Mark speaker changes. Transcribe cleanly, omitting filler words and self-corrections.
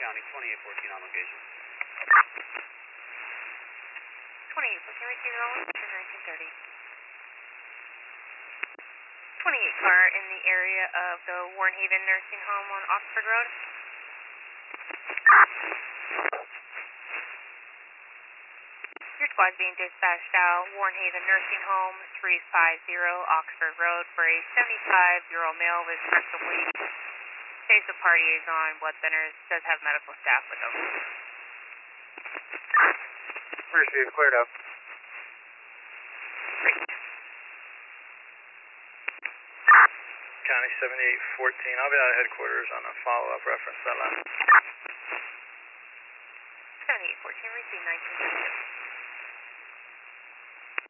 Speaker 1: County, 2814 on location.
Speaker 2: 2814 receiving on location, 1930. 28 car in the area of the Warren Haven Nursing Home on Oxford Road. Your squad's being dispatched out, Warren Haven Nursing Home, 350 Oxford Road for a 75-year-old male with rectal bleeding. Case of party is on blood thinners, does have medical staff with them.
Speaker 1: Received, cleared up.
Speaker 2: Great.
Speaker 3: County 7814, I'll be out of headquarters on a follow-up reference that last.
Speaker 2: 7814 received 1932.